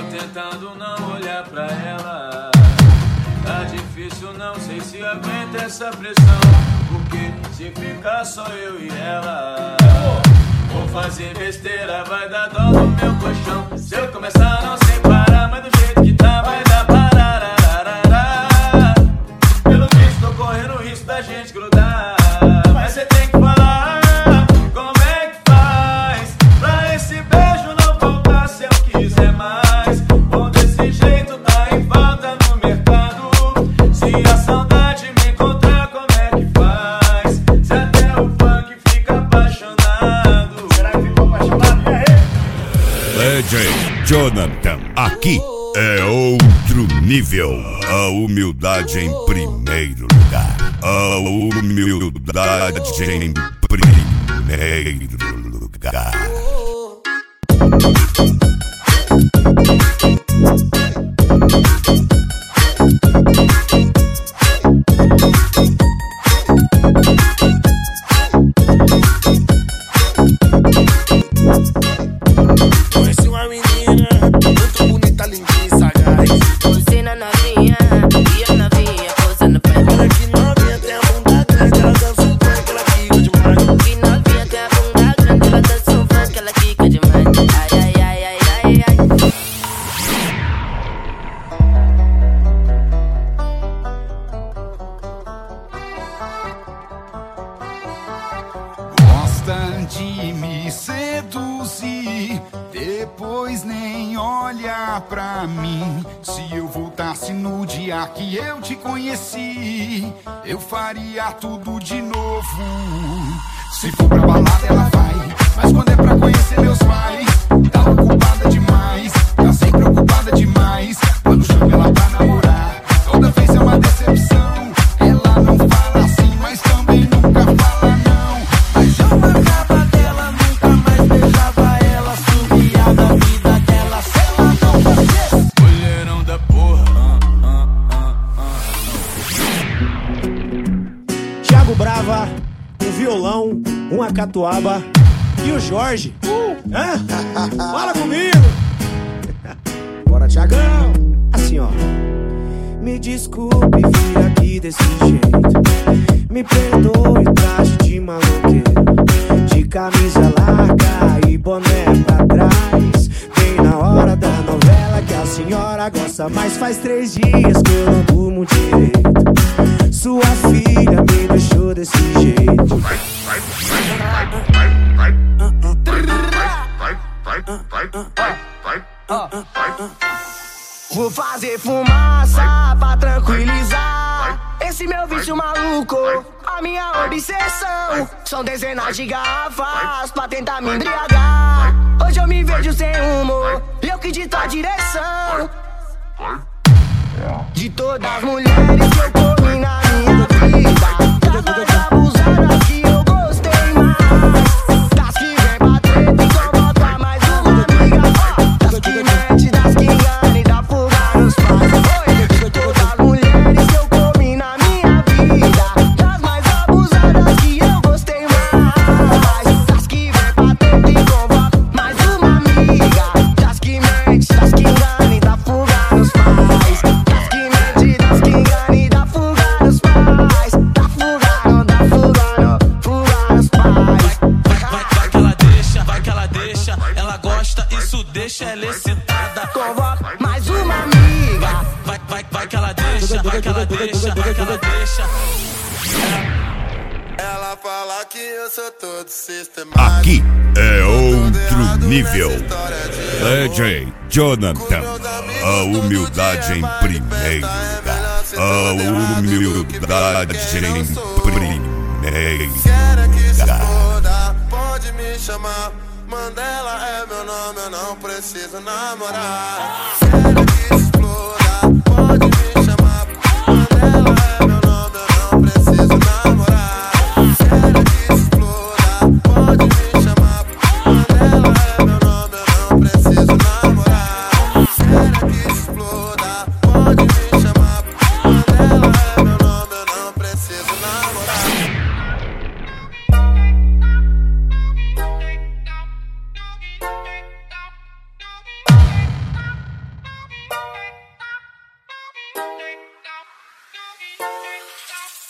tentando não olhar pra ela. Tá difícil, não sei se aguenta essa pressão, porque se ficar só eu e ela, vou fazer besteira, vai dar dó no meu colchão. Se eu começar a não separar, mas do jeito que tá vai dar pararararará. Pelo visto tô correndo o risco da gente grudar, mas cê tem que falar como é que faz pra esse beijo não faltar se eu quiser mais. Bom, desse jeito tá em falta no mercado. Se a saudade me encontrar, como é que faz? Se até o funk fica apaixonado. Será que ficou apaixonado? DJ Jonathan, aqui é outro nível. A humildade em primeiro lugar. A humildade em primeiro lugar. Conheci uma menina muito bonita, linda e sagaz. Você na novinha e a novinha posando pra mim. Olha que novinha tem a bunda grande, ela dança um funk, ela fica demais. Que novinha tem a bunda grande, ela dança um funk, ela fica demais. Ai, ai, ai, ai, ai, ai. Gosta de me seduzir, depois nem olha pra mim. Se eu voltasse no dia que eu te conheci, eu faria tudo de novo. Se for pra balada ela vai, mas quando é pra conhecer meus pais, tá ocupada demais, tá sempre ocupada demais. Quando chamo ela pra namorar, toda vez é uma decepção. Ela não fala assim, mas também nunca fala não. Mas eu marcava dela, nunca mais beijava ela, subia da vida dela, se ela não fazia. Mulherão da porra. Thiago Brava, um violão, uma catuaba e o Jorge. Hã? Fala comigo! Bora, Thiagão! Assim, ó. Me desculpe vir aqui desse jeito, me perdoe o traje de maloqueiro, de camisa larga e boné pra trás. Bem na hora da novela que a senhora gosta, mas faz 3 dias que eu não durmo direito. Sua filha me deixou desse jeito. Vou fazer fumaça pra tranquilizar esse meu vício maluco, a minha obsessão. São dezenas de garrafas pra tentar me embriagar. Hoje eu me vejo sem humor, eu que dito a direção. De todas as mulheres que eu comi na minha vida, das mais abusadas que eu gostei mais, das que vem pra treta e convoca mais uma amiga, das que mente, das que engana e dá fuga nos pais. De todas as mulheres que eu comi na minha vida, das mais abusadas que eu gostei mais, das que vem pra treta e convoca mais uma amiga, das que mente, das que engana e dá fuga nos pais. Das que engana e dá fuga nos pais. Dá fuga, não dá fuga, não. Fuga nos pais. Vai que ela deixa, ela gosta, isso deixa ela excitada. Convoca mais uma amiga. Vai que ela deixa, vai que ela deixa, vai que ela deixa. Ela fala que eu sou todo sistemático. Aqui é outro nível. DJ Jonathan, a humildade em primeiro lugar. A humildade em primeiro Quer que se lugar. foda, pode me chamar. Mandela é meu nome, eu não preciso namorar. Quero que se exploda, pode me chamar. Mandela é meu nome, eu não preciso namorar. Quero que se exploda, pode me chamar. Mandela é meu nome, eu não preciso namorar. Quero que se exploda, pode me chamar. Mandela é meu nome, eu não preciso namorar.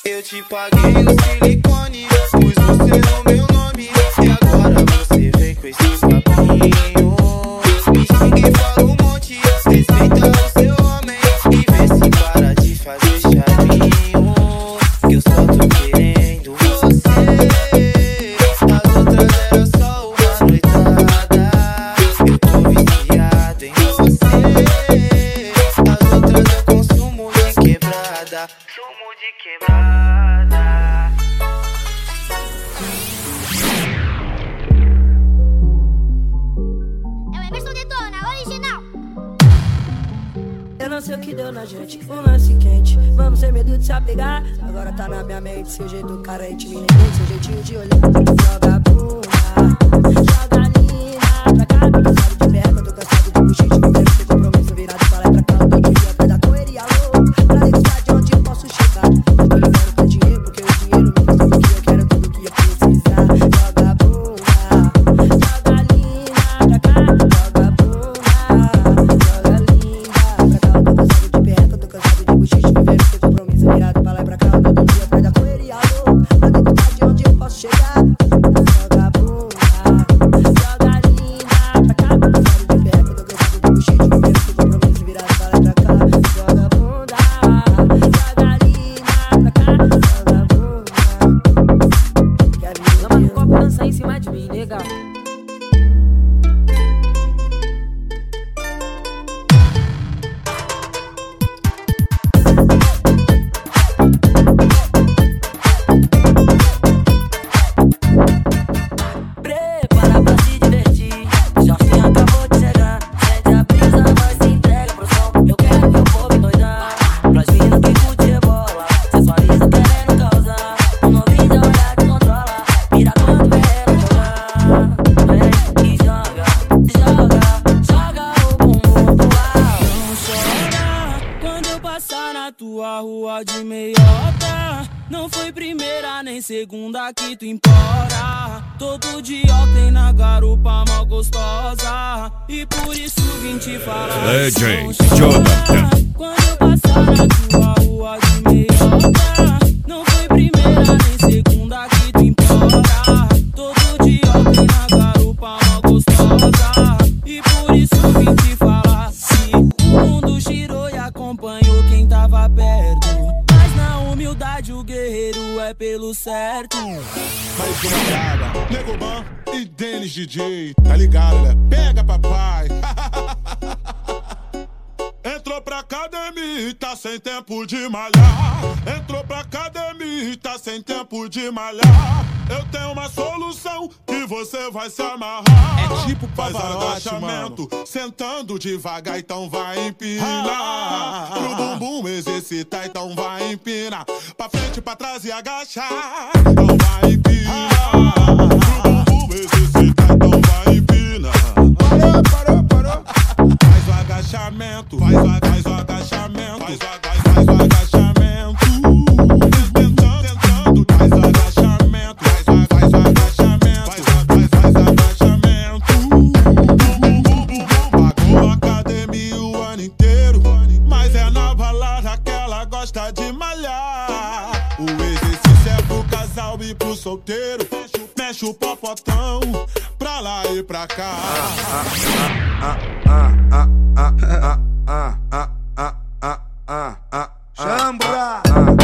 Eu te paguei o silicone, pus você no meu nome. E agora você vem com esse papinho. Me xinga e fala um monte, respeita o seu homem. E vê se para de fazer chavinho, que eu só tô querendo você. As outras eram só uma noitada, eu tô viciado em você. As outras eu consumo de quebrada, sumo de quebrada. É o Emerson Detona, original. Eu não sei o que deu na gente, um lance quente. Vamos sem medo de se apegar. Agora tá na minha mente, seu jeito carente me rendeu, seu jeitinho de olhar. Joga bunda, joga linda pra cá. Tô cansado de perna, tô cansado de buchite. Não quero ter compromisso virado pra lá e pra cá. Eu tô dia atrás da correria louca, pra negociar de onde eu posso chegar. Eu tô ligando pra dinheiro, porque o dinheiro me custa tudo que eu quero, tudo que eu precisar. Joga bunda, joga linda pra cá. Joga bunda, joga linda pra cá. Tô cansado de perna, tô cansado de buchite. Não quero ter compromisso virado pra lá e pra cá. Eu tô dia atrás da correria louca, pra negociar de onde eu posso chegar. Joga bunda, joga linda pra cá. Tô cansado de perna, tô cansado de buchite. Não quero ter compromisso virado pra lá e pra cá. Joga bunda, joga linda pra cá. Joga bunda. Quer vir? Toma no copo, dança em cima de mim, legal. Prepara pra se divertir, o Jorginho acabou de chegar. Sente a brisa, nós se entrega pro som. Eu quero que o povo endoidar. Pras minas que curte rebola, sensualiza querendo causar. O novinho já olha que controla, mira quando vê ela jogar. Vem e joga, joga, joga o bumbum pro alto. Não chora quando eu passar na tua rua de meiota. Não foi primeira nem segunda que tu implora. Todo dia tem na garupa mal gostosa. E por isso vim te falar. DJ Não chora Jonathan. quando eu passar na tua rua de meiota. Não foi primeira nem segunda que tu implora. Todo dia tem na garupa mal gostosa. E por isso vim te falar. Se o mundo girou e acompanhou quem tava perto, mas na humildade o guerreiro é pelo certo. Mais uma praga, Nego Ban e Dennis DJ. Tá ligado, né? Pega, papai. Entrou pra academia e tá sem tempo de malhar. Entrou pra academia e tá sem tempo de malhar. Eu tenho uma solução que você vai se amarrar. É tipo faz Pavarotti, agachamento, sentando devagar, então vai empinar. Pro bumbum exercitar, então vai empinar. Pra frente, pra trás e agachar, então vai empinar. Pro bumbum exercitar, então vai empinar. Parou. Faz o agachamento, faz o agachamento, faz o agachamento. Tentando, faz o agachamento, faz o agachamento, faz o agachamento. Pagou a academia o ano inteiro, mas é na balada que ela gosta de malhar. O exercício é pro casal e pro solteiro. Mexe o popotão pra lá e pra cá. Chambra!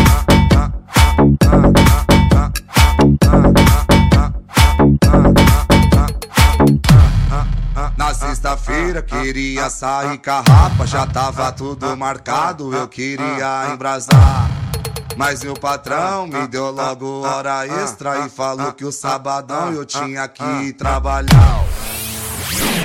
Na sexta-feira queria sair com a rapa, já tava tudo marcado, eu queria embrasar. Mas meu patrão me deu logo hora extra e falou que o sabadão eu tinha que trabalhar.